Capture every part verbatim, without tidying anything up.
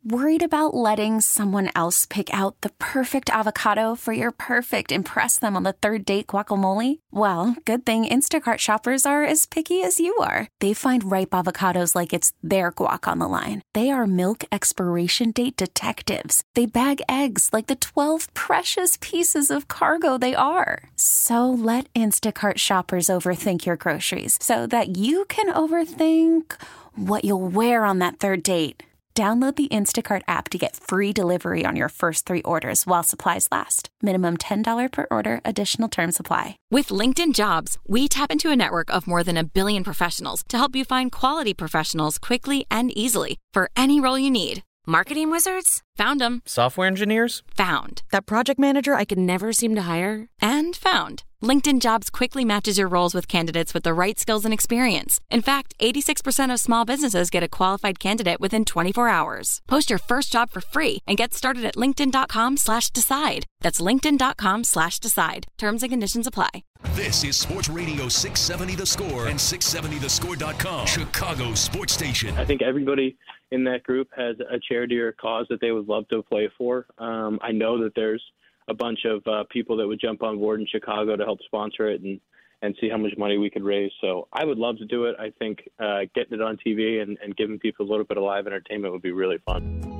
Worried about letting someone else pick out the perfect avocado for your perfect impress them on the third date guacamole? Well, good thing Instacart shoppers are as picky as you are. They find ripe avocados like it's their guac on the line. They are milk expiration date detectives. They bag eggs like the twelve precious pieces of cargo they are. So let Instacart shoppers overthink your groceries so that you can overthink what you'll wear on that third date. Download the Instacart app to get free delivery on your first three orders while supplies last. Minimum ten dollars per order. Additional terms apply. With LinkedIn Jobs, we tap into a network of more than a billion professionals to help you find quality professionals quickly and easily for any role you need. Marketing wizards? Found them. Software engineers? Found. That project manager I could never seem to hire? And found. LinkedIn Jobs quickly matches your roles with candidates with the right skills and experience. In fact, eighty-six percent of small businesses get a qualified candidate within twenty-four hours. Post your first job for free and get started at linkedin.com slash decide. That's linkedin.com slash decide. Terms and conditions apply. This is Sports Radio six seventy The Score and six seventy the score dot com, Chicago sports station. I think everybody in that group has a charity or a cause that they would love to play for. Um, I know that there's a bunch of uh, people that would jump on board in Chicago to help sponsor it and, and see how much money we could raise. So I would love to do it. I think uh, getting it on T V and, and giving people a little bit of live entertainment would be really fun.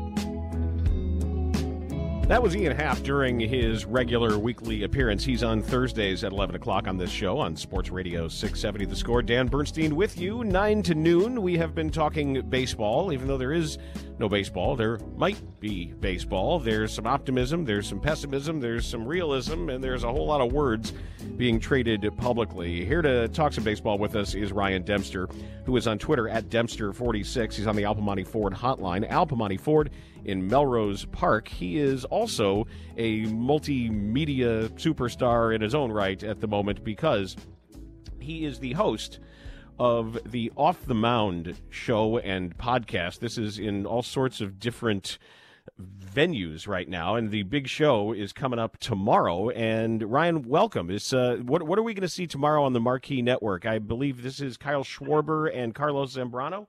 That was Ian Happ during his regular weekly appearance. He's on Thursdays at eleven o'clock on this show on Sports Radio six seventy The Score. Dan Bernstein with you, nine to noon. We have been talking baseball, even though there is no baseball. There might be baseball. There's some optimism, there's some pessimism, there's some realism, and there's a whole lot of words being traded publicly. Here to talk some baseball with us is Ryan Dempster, who is on Twitter at Dempster forty-six. He's on the Al Piemonte Ford hotline. Al Piemonte Ford in Melrose Park. He is also a multimedia superstar in his own right at the moment because he is the host of the Off the Mound show and podcast. This is in all sorts of different venues right now, and the big show is coming up tomorrow. And Ryan, welcome. It's, uh, what, what are we going to see tomorrow on the Marquee Network? I believe this is Kyle Schwarber and Carlos Zambrano.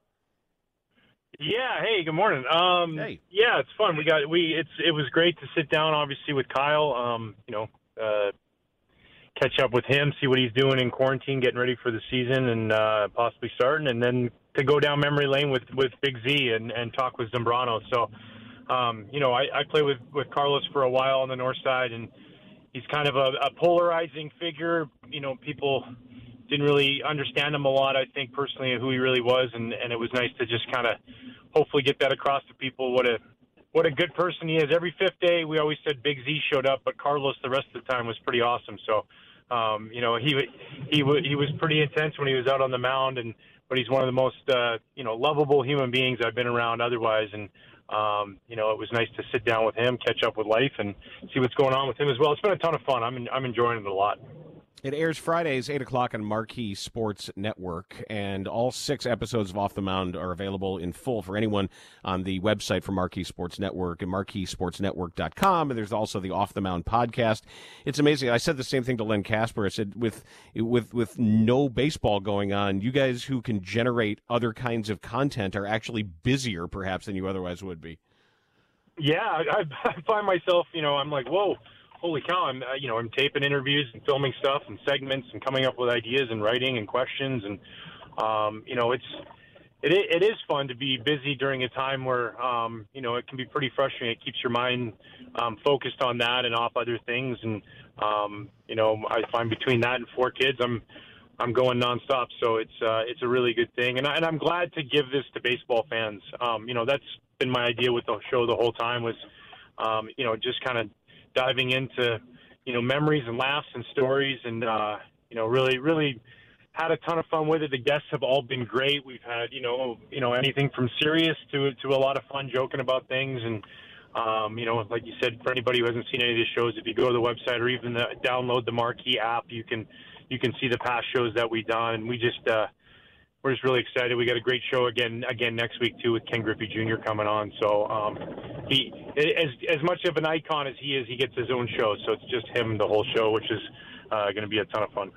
Yeah. Hey, good morning. Um, hey. Yeah, it's fun. We got we. It's it was great to sit down, obviously, with Kyle. Um, you know, uh, catch up with him, see what he's doing in quarantine, getting ready for the season, and uh, possibly starting, and then to go down memory lane with, with Big Z and, and talk with Zambrano. So, um, you know, I, I played with, with Carlos for a while on the north side, and he's kind of a, a polarizing figure. You know, people didn't really understand him a lot, I think, personally, who he really was, and, and it was nice to just kind of hopefully get that across to people, what a what a good person he is. Every fifth day, we always said Big Z showed up, but Carlos the rest of the time was pretty awesome. So, um, you know, he he he was pretty intense when he was out on the mound, and but he's one of the most uh, you know lovable human beings I've been around otherwise, and um, you know, it was nice to sit down with him, catch up with life, and see what's going on with him as well. It's been a ton of fun. I'm I'm enjoying it a lot. It airs Fridays, eight o'clock on Marquee Sports Network, and all six episodes of Off the Mound are available in full for anyone on the website for Marquee Sports Network and marquee sports network dot com, and there's also the Off the Mound podcast. It's amazing. I said the same thing to Len Casper. I said, with with with no baseball going on, you guys who can generate other kinds of content are actually busier, perhaps, than you otherwise would be. Yeah, I, I find myself, you know, I'm like, whoa. Holy cow, I'm, uh, you know, I'm taping interviews and filming stuff and segments and coming up with ideas and writing and questions. And, um, you know, it's, it, it is fun to be busy during a time where, um, you know, it can be pretty frustrating. It keeps your mind um, focused on that and off other things. And, um, you know, I find between that and four kids, I'm, I'm going nonstop. So it's, uh, it's a really good thing. And, I, and I'm glad to give this to baseball fans. Um, you know, that's been my idea with the show the whole time was, um, you know, just kind of diving into, you know, memories and laughs and stories, and, uh, you know, really, really had a ton of fun with it. The guests have all been great. We've had, you know, you know, anything from serious to, to a lot of fun joking about things. And, um, you know, like you said, for anybody who hasn't seen any of these shows, if you go to the website or even the, download the Marquee app, you can, you can see the past shows that we've done. And we just, uh, we're just really excited. We got a great show again again next week too with Ken Griffey Junior coming on. So um, he, as as much of an icon as he is, he gets his own show. So it's just him the whole show, which is uh, going to be a ton of fun.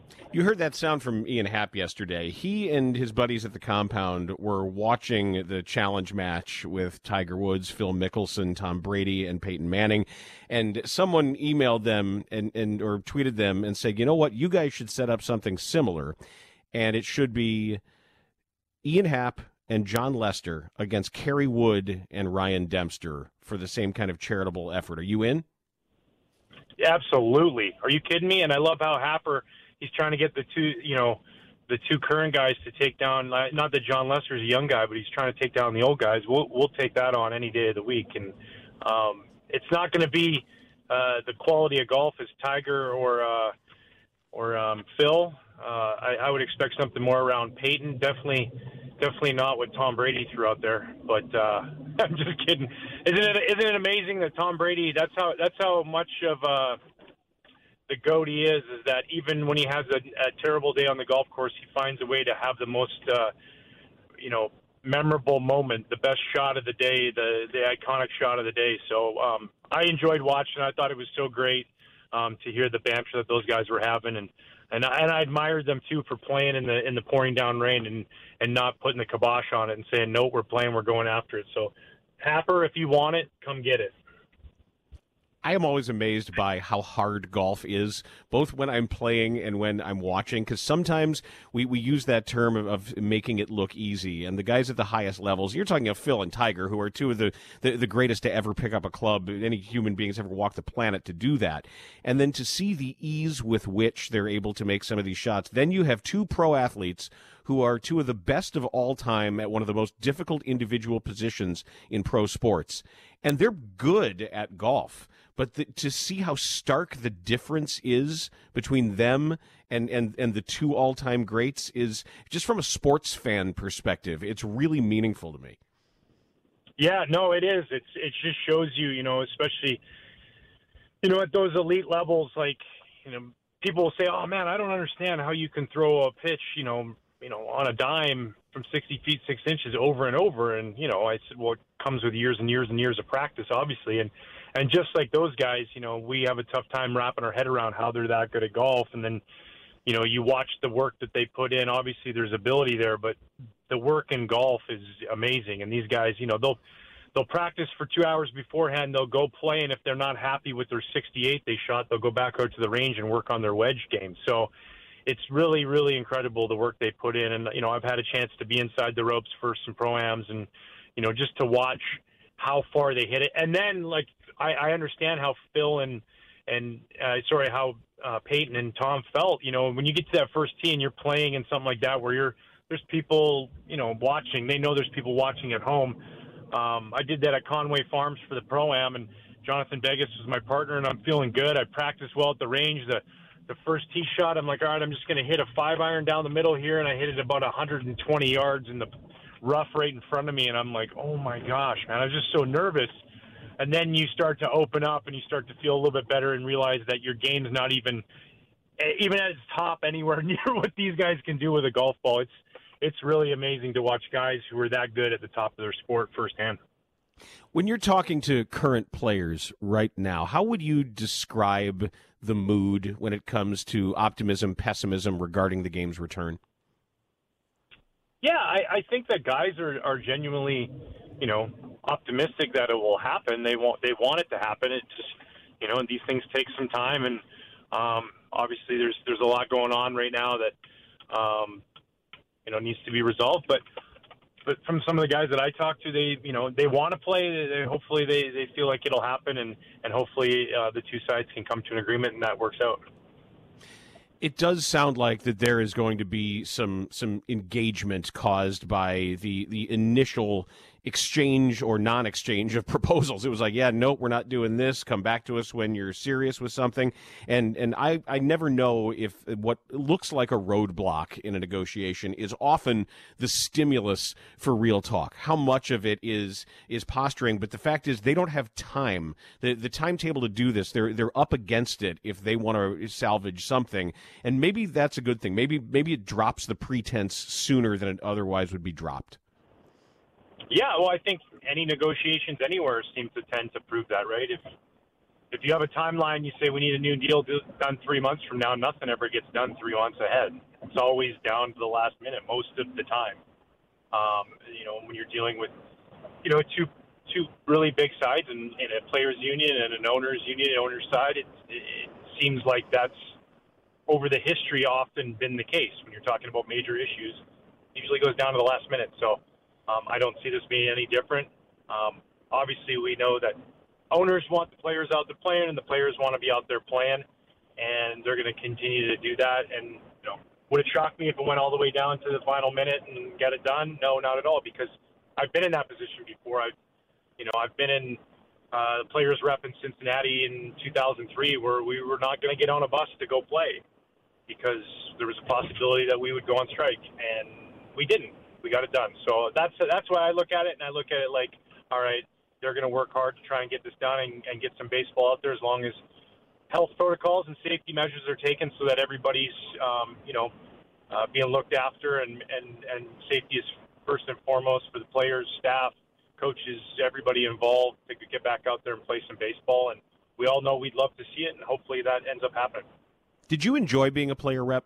You heard that sound from Ian Happ yesterday. He and his buddies at the compound were watching the challenge match with Tiger Woods, Phil Mickelson, Tom Brady, and Peyton Manning. And someone emailed them and, and or tweeted them and said, you know what, you guys should set up something similar. And it should be Ian Happ and John Lester against Kerry Wood and Ryan Dempster for the same kind of charitable effort. Are you in? Absolutely. Are you kidding me? And I love how Happer, he's trying to get the two, you know, the two current guys to take down, not that John Lester's a young guy, but he's trying to take down the old guys. We'll we'll take that on any day of the week. And um, it's not going to be uh, the quality of golf as Tiger or uh, or um, Phil. Uh, I, I would expect something more around Peyton. Definitely, definitely not what Tom Brady threw out there. But uh, I'm just kidding. Isn't it? Isn't it amazing that Tom Brady? That's how. That's how much of uh, the GOAT he is. Is that even when he has a, a terrible day on the golf course, he finds a way to have the most, uh, you know, memorable moment, the best shot of the day, the the iconic shot of the day. So um, I enjoyed watching. I thought it was so great um, to hear the banter that those guys were having, and. And I, and I admired them too for playing in the in the pouring down rain and, and not putting the kibosh on it and saying, no, we're playing, we're going after it. So, Happer, if you want it, come get it. I am always amazed by how hard golf is, both when I'm playing and when I'm watching, because sometimes we, we use that term of, of making it look easy. And the guys at the highest levels, you're talking of Phil and Tiger, who are two of the, the, the greatest to ever pick up a club, any human beings ever walked the planet to do that. And then to see the ease with which they're able to make some of these shots. Then you have two pro athletes who are two of the best of all time at one of the most difficult individual positions in pro sports. And they're good at golf. But the, to see how stark the difference is between them and, and, and the two all-time greats is, just from a sports fan perspective, it's really meaningful to me. Yeah, no, it is. It's it just shows you, you know, especially, you know, at those elite levels, like, you know, people will say, oh, man, I don't understand how you can throw a pitch, you know, you know, on a dime from sixty feet, six inches over and over. And, you know, I said, well, it comes with years and years and years of practice, obviously. And, and just like those guys, you know, we have a tough time wrapping our head around how they're that good at golf. And then, you know, you watch the work that they put in. Obviously, there's ability there, but the work in golf is amazing. And these guys, you know, they'll they'll practice for two hours beforehand. They'll go play, and if they're not happy with their sixty-eight they shot, they'll go back out to the range and work on their wedge game. So it's really, really incredible the work they put in. And, you know, I've had a chance to be inside the ropes for some pro-ams and, you know, just to watch how far they hit it. And then, like, I, I understand how Phil and, and uh, sorry, how uh, Peyton and Tom felt. You know, when you get to that first tee and you're playing in something like that where you're, there's people, you know, watching. They know there's people watching at home. Um, I did that at Conway Farms for the Pro-Am, and Jonathan Vegas was my partner, and I'm feeling good. I practiced well at the range. The the first tee shot, I'm like, all right, I'm just going to hit a five iron down the middle here, and I hit it about one hundred twenty yards in the rough right in front of me, and I'm like, oh my gosh, man, I was just so nervous. And then you start to open up, and you start to feel a little bit better and realize that your game's not even, even at its top, anywhere near what these guys can do with a golf ball. It's it's really amazing to watch guys who are that good at the top of their sport firsthand. When you're talking to current players right now, how would you describe the mood when it comes to optimism, pessimism regarding the game's return? Yeah, I, I think that guys are, are genuinely, you know, optimistic that it will happen. They want they want it to happen. It's just, you know, and these things take some time, and um, obviously there's there's a lot going on right now that um, you know needs to be resolved. But but from some of the guys that I talk to, they you know they want to play. They, hopefully they, they feel like it'll happen, and and hopefully uh, the two sides can come to an agreement and that works out. It does sound like that there is going to be some some engagement caused by the the initial exchange or non-exchange of proposals. It was like, yeah, no, we're not doing this. Come back to us when you're serious with something. And and I, I never know if what looks like a roadblock in a negotiation is often the stimulus for real talk. How much of it is is posturing? But the fact is they don't have time. The the timetable to do this, they're they're up against it if they want to salvage something. And maybe that's a good thing. Maybe maybe it drops the pretense sooner than it otherwise would be dropped. Yeah, well, I think any negotiations anywhere seem to tend to prove that, right? If if you have a timeline, you say we need a new deal done three months from now, nothing ever gets done three months ahead. It's always down to the last minute most of the time. Um, you know, when you're dealing with, you know, two two really big sides in, in a players' union and an owners' union, an owner's side, it, it seems like that's over the history often been the case when you're talking about major issues. It usually goes down to the last minute. So um, I don't see this being any different. Um, obviously, we know that owners want the players out there playing, and the players want to be out there playing, and they're going to continue to do that. And you know, would it shock me if it went all the way down to the final minute and get it done? No, not at all, because I've been in that position before. I've, you know, I've been in uh, the players rep in Cincinnati in two thousand three, where we were not going to get on a bus to go play because there was a possibility that we would go on strike, and we didn't. We got it done. So that's that's why I look at it, and I look at it like, all right, they're going to work hard to try and get this done and, and get some baseball out there as long as health protocols and safety measures are taken so that everybody's, um, you know, uh, being looked after, and, and, and safety is first and foremost for the players, staff, coaches, everybody involved to get back out there and play some baseball. And we all know we'd love to see it, and hopefully that ends up happening. Did you enjoy being a player rep?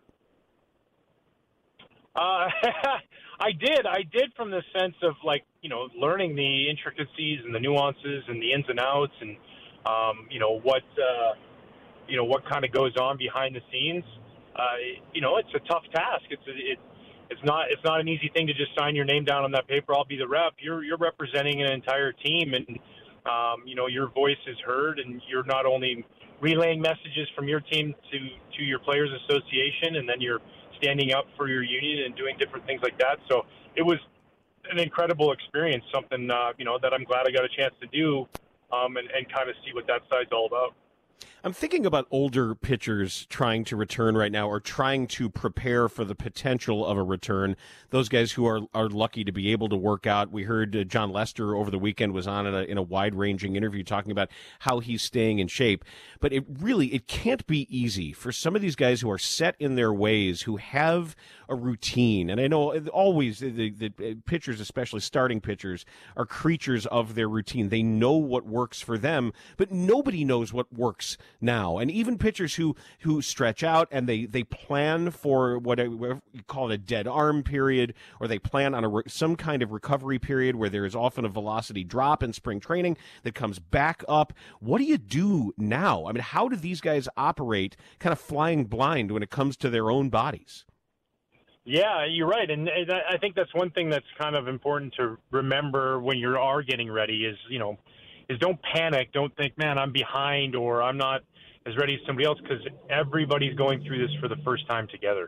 Uh, I did. I did from the sense of, like, you know, learning the intricacies and the nuances and the ins and outs, and um, you know what uh, you know what kind of goes on behind the scenes. Uh, you know, it's a tough task. It's a, it, it's not it's not an easy thing to just sign your name down on that paper. I'll be the rep. You're you're representing an entire team, and um, you know your voice is heard, and you're not only relaying messages from your team to to your players association, and then you're standing up for your union and doing different things like that. So it was an incredible experience, something, uh, you know, that I'm glad I got a chance to do um, and, and kind of see what that side's all about. I'm thinking about older pitchers trying to return right now, or trying to prepare for the potential of a return. Those guys who are, are lucky to be able to work out. We heard uh, John Lester over the weekend was on in a, in a wide-ranging interview talking about how he's staying in shape. But it really, it can't be easy for some of these guys who are set in their ways, who have a routine. And I know always the, the pitchers, especially starting pitchers, are creatures of their routine. They know what works for them, but nobody knows what works now. And even pitchers who who stretch out and they they plan for what you call it a dead arm period, or they plan on a re- some kind of recovery period where there is often a velocity drop in spring training that comes back up. What do you do now? I mean, how do these guys operate kind of flying blind when it comes to their own bodies? Yeah, you're right. And I think that's one thing that's kind of important to remember when you are getting ready is, you know, is don't panic. Don't think, man, I'm behind or I'm not as ready as somebody else, because everybody's going through this for the first time together.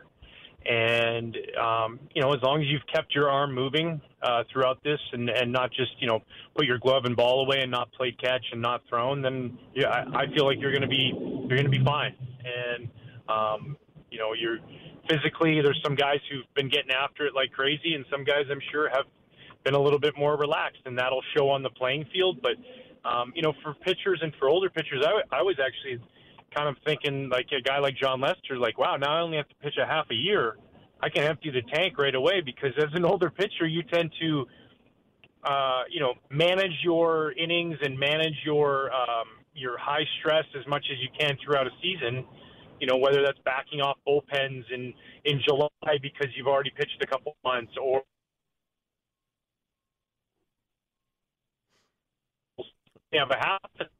And, um, you know, as long as you've kept your arm moving uh, throughout this and, and not just, you know, put your glove and ball away and not played catch and not thrown, then yeah, I, I feel like you're going to be you're going to be fine. And, um, you know, you're physically, there's some guys who've been getting after it like crazy, and some guys I'm sure have been a little bit more relaxed, and that'll show on the playing field. But, um, you know, for pitchers and for older pitchers, I, I was actually kind of thinking, like a guy like John Lester, like, wow, now I only have to pitch a half a year. I can empty the tank right away, because as an older pitcher, you tend to, uh, you know, manage your innings and manage your um, your high stress as much as you can throughout a season. You know, whether that's backing off bullpens in, in July because you've already pitched a couple months, or you have a half.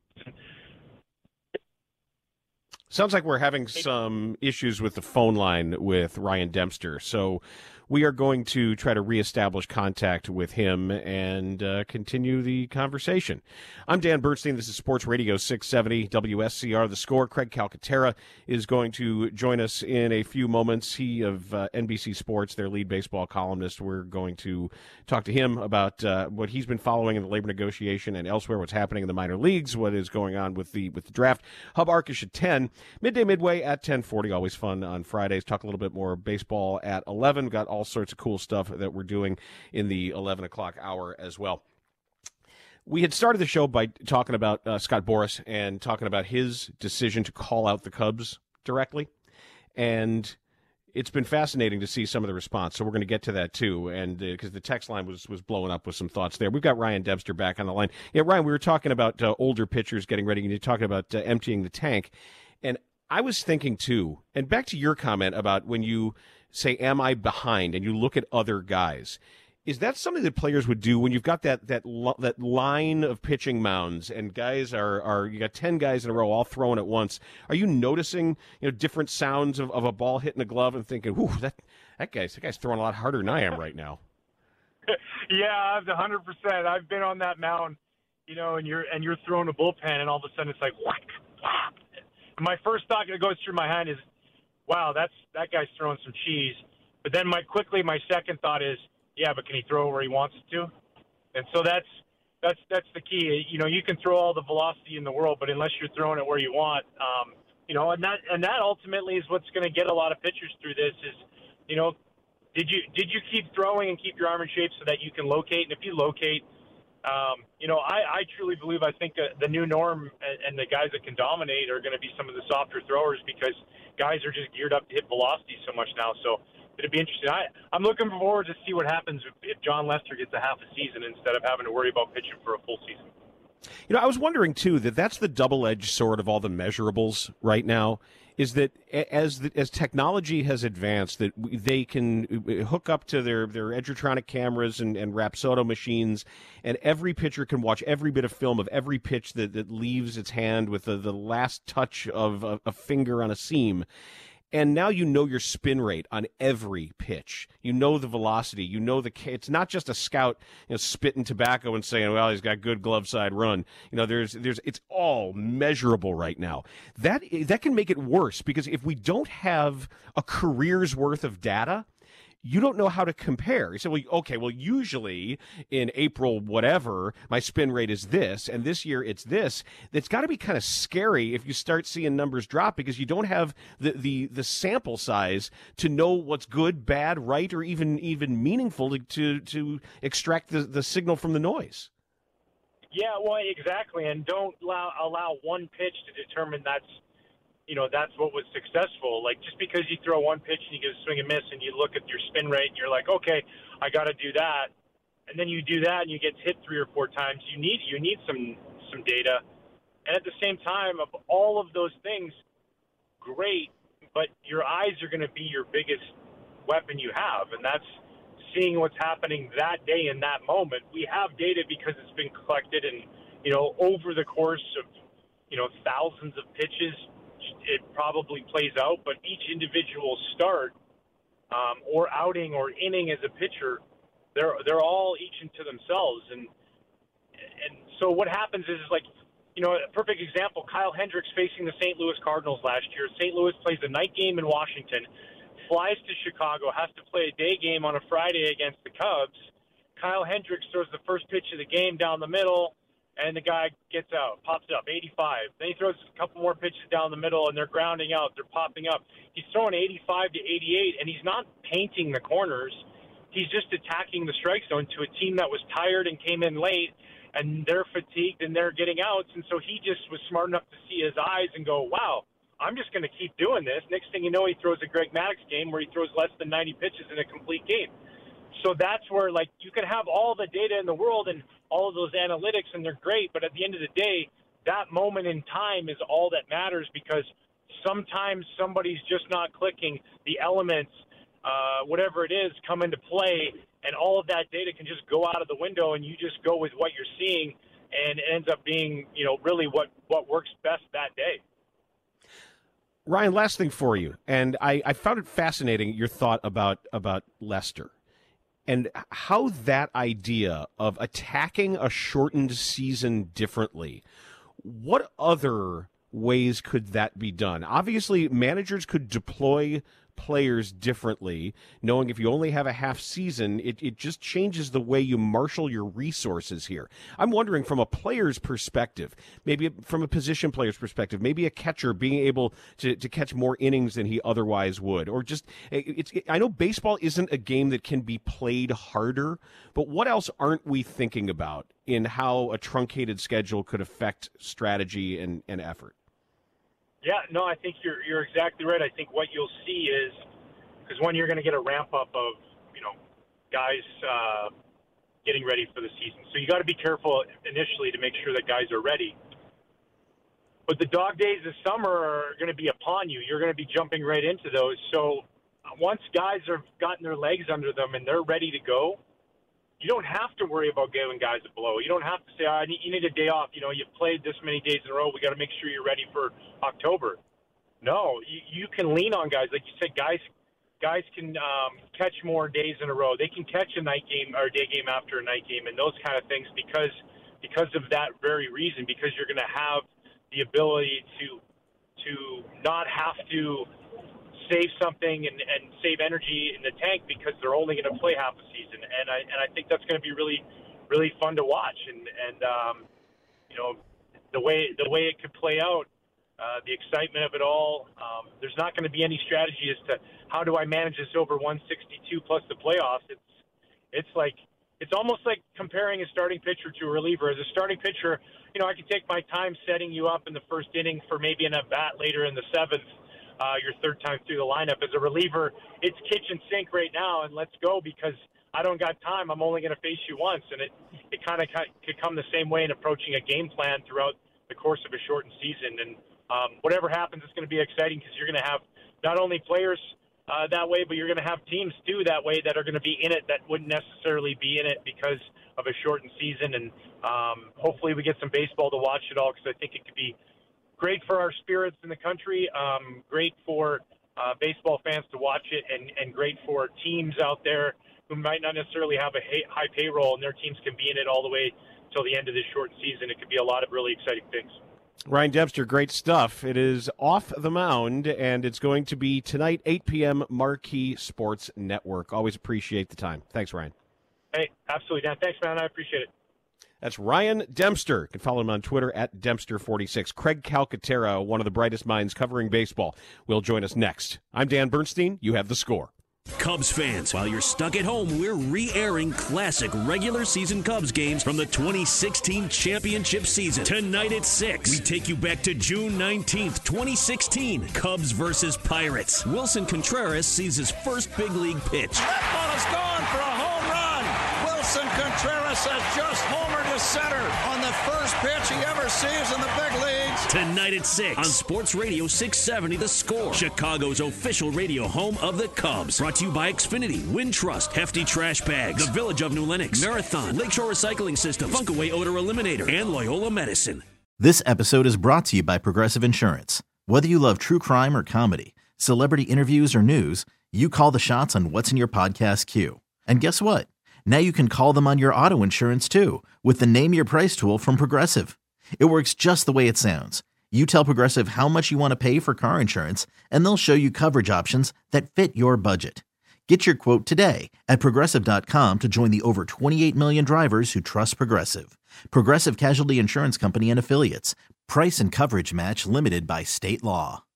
Sounds like we're having some issues with the phone line with Ryan Dempster. So we are going to try to reestablish contact with him and uh, continue the conversation. I'm Dan Bernstein. This is Sports Radio six seventy W S C R. The Score. Craig Calcaterra is going to join us in a few moments. He of uh, N B C Sports, their lead baseball columnist. We're going to talk to him about uh, what he's been following in the labor negotiation and elsewhere, what's happening in the minor leagues, what is going on with the with the draft. Hub Arkush at ten. Midday Midway at ten forty. Always fun on Fridays. Talk a little bit more baseball at eleven. Got all sorts of cool stuff that we're doing in the eleven o'clock hour as well. We had started the show by talking about uh, Scott Boras and talking about his decision to call out the Cubs directly. And it's been fascinating to see some of the response. So we're going to get to that too, and because uh, the text line was was blowing up with some thoughts there. We've got Ryan Debster back on the line. Yeah, Ryan, we were talking about uh, older pitchers getting ready, and you're talking about uh, emptying the tank, and I was thinking too, and back to your comment about when you say, "Am I behind?" and you look at other guys. Is that something that players would do when you've got that that that line of pitching mounds and guys are, are you got ten guys in a row all throwing at once? Are you noticing, you know, different sounds of, of a ball hitting a glove and thinking, "Ooh, that that guy's that guy's throwing a lot harder than I am right now"? Yeah, I've one hundred percent. I've been on that mound, you know, and you're and you're throwing a bullpen, and all of a sudden it's like whack, whack. My first thought that goes through my head is, "Wow, that's that guy's throwing some cheese." But then my quickly my second thought is, yeah, but can he throw where he wants it to? And so that's that's that's the key. You know, you can throw all the velocity in the world, but unless you're throwing it where you want, um, you know, and that and that ultimately is what's going to get a lot of pitchers through this. Is, you know, did you did you keep throwing and keep your arm in shape so that you can locate? And if you locate, um, you know, I, I truly believe I think uh, the new norm and, and the guys that can dominate are going to be some of the softer throwers because guys are just geared up to hit velocity so much now. So it'll be interesting. I, I'm looking forward to see what happens if, if John Lester gets a half a season instead of having to worry about pitching for a full season. You know, I was wondering, too, that that's the double-edged sword of all the measurables right now, is that as the, as technology has advanced, that they can hook up to their, their Edgertronic cameras and, and Rapsodo machines, and every pitcher can watch every bit of film of every pitch that, that leaves its hand with the, the last touch of a, a finger on a seam. And now you know your spin rate on every pitch. You know the velocity. You know the. It's not just a scout, you know, spitting tobacco and saying, "Well, he's got good glove side run." You know, there's, there's. It's all measurable right now. That that can make it worse because if we don't have a career's worth of data, you don't know how to compare. You say, well, okay, well, usually in April, whatever, my spin rate is this, and this year it's this. It's got to be kind of scary if you start seeing numbers drop because you don't have the, the, the sample size to know what's good, bad, right, or even even meaningful to to, to extract the, the signal from the noise. Yeah, well, exactly, and don't allow, allow one pitch to determine that's, you know, that's what was successful. Like, just because you throw one pitch and you get a swing and miss and you look at your spin rate and you're like, okay, I got to do that. And then you do that and you get hit three or four times. You need you need some some data. And at the same time, of all of those things, great, but your eyes are going to be your biggest weapon you have, and that's seeing what's happening that day in that moment. We have data because it's been collected and, you know, over the course of, you know, thousands of pitches, it probably plays out, but each individual start um, or outing or inning as a pitcher, they're they're all each into themselves. And and so what happens is, like, you know, a perfect example, Kyle Hendricks facing the Saint Louis Cardinals last year. Saint Louis plays a night game in Washington, flies to Chicago, has to play a day game on a Friday against the Cubs. Kyle Hendricks throws the first pitch of the game down the middle, and the guy gets out, pops up, eighty-five. Then he throws a couple more pitches down the middle, and they're grounding out. They're popping up. He's throwing eighty-five to eighty-eight, and he's not painting the corners. He's just attacking the strike zone to a team that was tired and came in late, and they're fatigued, and they're getting outs. And so he just was smart enough to see his eyes and go, wow, I'm just going to keep doing this. Next thing you know, he throws a Greg Maddux game where he throws less than ninety pitches in a complete game. So that's where, like, you can have all the data in the world and all of those analytics, and they're great. But at the end of the day, that moment in time is all that matters because sometimes somebody's just not clicking. The elements, uh, whatever it is, come into play, and all of that data can just go out of the window, and you just go with what you're seeing, and it ends up being, you know, really what, what works best that day. Ryan, last thing for you, and I, I found it fascinating, your thought about, about Lester. And how that idea of attacking a shortened season differently, what other ways could that be done? Obviously, managers could deploy players differently, knowing if you only have a half season, it, it just changes the way you marshal your resources here. I'm wondering from a player's perspective, maybe from a position player's perspective, maybe a catcher being able to, to catch more innings than he otherwise would, or just, it's, it, I know baseball isn't a game that can be played harder, but what else aren't we thinking about in how a truncated schedule could affect strategy and, and effort? Yeah, no, I think you're you're exactly right. I think what you'll see is Because one, you're going to get a ramp up of, you know, guys uh, getting ready for the season. So you got to be careful initially to make sure that guys are ready. But the dog days this summer are going to be upon you. You're going to be jumping right into those. So once guys have gotten their legs under them and they're ready to go, you don't have to worry about giving guys a blow. You don't have to say, oh, I need, you need a day off. You know, you've played this many days in a row. We got to make sure you're ready for October. No, you, you can lean on guys. Like you said, guys guys can um, catch more days in a row. They can catch a night game or a day game after a night game and those kind of things because because of that very reason, because you're going to have the ability to to not have to save something and, and save energy in the tank because they're only going to play half a season. And I and I think that's going to be really, really fun to watch. And, and um, you know, the way the way it could play out, uh, the excitement of it all, um, there's not going to be any strategy as to how do I manage this over one sixty-two plus the playoffs. It's it's like it's almost like comparing a starting pitcher to a reliever. As a starting pitcher, you know, I can take my time setting you up in the first inning for maybe an at-bat later in the seventh. Uh, your third time through the lineup. As a reliever, it's kitchen sink right now, and let's go because I don't got time. I'm only going to face you once, and it it kind of could come the same way in approaching a game plan throughout the course of a shortened season. And um, whatever happens, it's going to be exciting because you're going to have not only players uh, that way, but you're going to have teams too that way that are going to be in it that wouldn't necessarily be in it because of a shortened season. And um, hopefully we get some baseball to watch it all because I think it could be great for our spirits in the country, um, great for uh, baseball fans to watch it, and, and great for teams out there who might not necessarily have a high payroll, and their teams can be in it all the way till the end of this shortened season. It could be a lot of really exciting things. Ryan Dempster, great stuff. It is Off the Mound, and it's going to be tonight, eight p.m., Marquee Sports Network. Always appreciate the time. Thanks, Ryan. Hey, absolutely, Dan. Thanks, man. I appreciate it. That's Ryan Dempster. You can follow him on Twitter at Dempster forty-six. Craig Calcaterra, one of the brightest minds covering baseball, will join us next. I'm Dan Bernstein. You have the score. Cubs fans, while you're stuck at home, we're re-airing classic regular season Cubs games from the twenty sixteen championship season. Tonight at six, we take you back to June nineteenth, twenty sixteen. Cubs versus Pirates. Wilson Contreras sees his first big league pitch. That ball is gone for a home run. Wilson Contreras has just homered to center on the first pitch he ever sees in the big leagues. Tonight at six on Sports Radio six seventy The Score, Chicago's official radio home of the Cubs. Brought to you by Xfinity, Wintrust, Hefty Trash Bags, the Village of New Lenox, Marathon, Lakeshore Recycling System, Funkaway Odor Eliminator, and Loyola Medicine. This episode is brought to you by Progressive Insurance. Whether you love true crime or comedy, celebrity interviews or news, you call the shots on what's in your podcast queue. And guess what? Now you can call them on your auto insurance too with the Name Your Price tool from Progressive. It works just the way it sounds. You tell Progressive how much you want to pay for car insurance, and they'll show you coverage options that fit your budget. Get your quote today at Progressive dot com to join the over twenty-eight million drivers who trust Progressive. Progressive Casualty Insurance Company and Affiliates. Price and coverage match limited by state law.